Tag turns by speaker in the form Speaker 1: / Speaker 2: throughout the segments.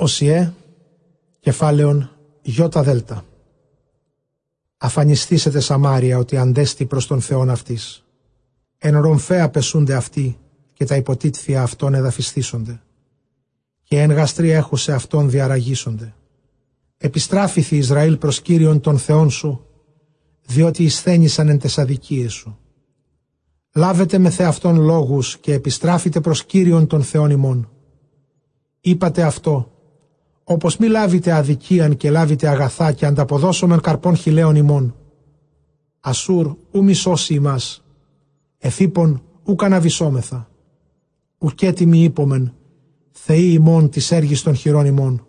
Speaker 1: Οσιέ, κεφάλαιον Ι-Δ. Αφανιστήσετε Σαμάρια ότι αντέστη προς τον Θεόν αυτής. Εν ρομφαία πεσούνται αυτοί και τα υποτίτθια αυτών εδαφιστήσονται. Και εν γαστρή έχουσε αυτών διαραγήσονται. Επιστράφηθη Ισραήλ προς Κύριον τον Θεόν σου, διότι εισθένησαν εν τες αδικίες σου. Λάβετε με θεαυτόν λόγους και επιστράφητε προς Κύριον τον Θεόν ημών. Είπατε αυτό, όπως μη λάβετε αδικίαν και λάβετε αγαθά και ανταποδώσομεν καρπών χιλέων ημών. Ασούρ ου μη σώσει ημάς, Εφήπων ου καναβισόμεθα. Ουκέτιμοι είπομεν, Θεοί ημών της έργης των χειρών ημών.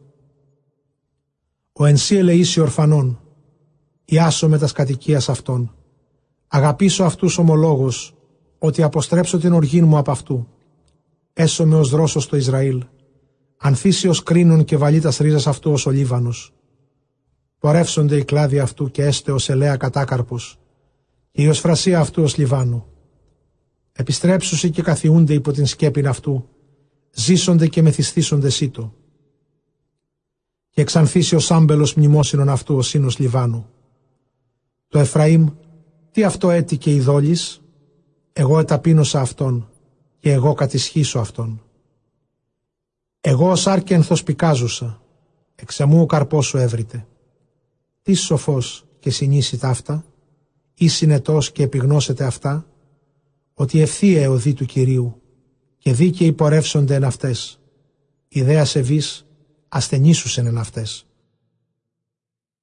Speaker 1: Ο εν σύ ελεήσει ορφανών, ιάσω με τας κατοικίας αυτών. Αγαπήσω αυτούς ομολόγους, ότι αποστρέψω την οργήν μου απ' αυτού. Έσωμε ως δρόσος το Ισραήλ, ανθίσει ως κρίνων και βαλεί τας ρίζας αυτού ως ο Λίβανος. Πορεύσονται οι κλάδοι αυτού και έστε ως ελαία κατάκαρπος, και η οσφρασία αυτού ως Λιβάνου. Επιστρέψουσι και καθιούνται υπό την σκέπην αυτού, ζήσονται και μεθυσθήσονται σύτο. Και εξανθίσει ο άμπελος μνημόσυνον αυτού ως ίνος Λιβάνου. Το Εφραήμ, τι αυτό έτηκε η δόλης, εγώ εταπείνωσα αυτόν, και εγώ κατισχύσω αυτόν. Εγώ ως άρκενθος πικάζουσα, εξεμού ο καρπός σου έβριτε. Τι σοφός και συνήσει ταύτα, ή συνετός και επιγνώσετε αυτά, ότι ευθύε οδοί του Κυρίου, και δίκαιοι πορεύσονται εν αυτές, ιδέα σεβής ασθενήσουσεν εν αυτές.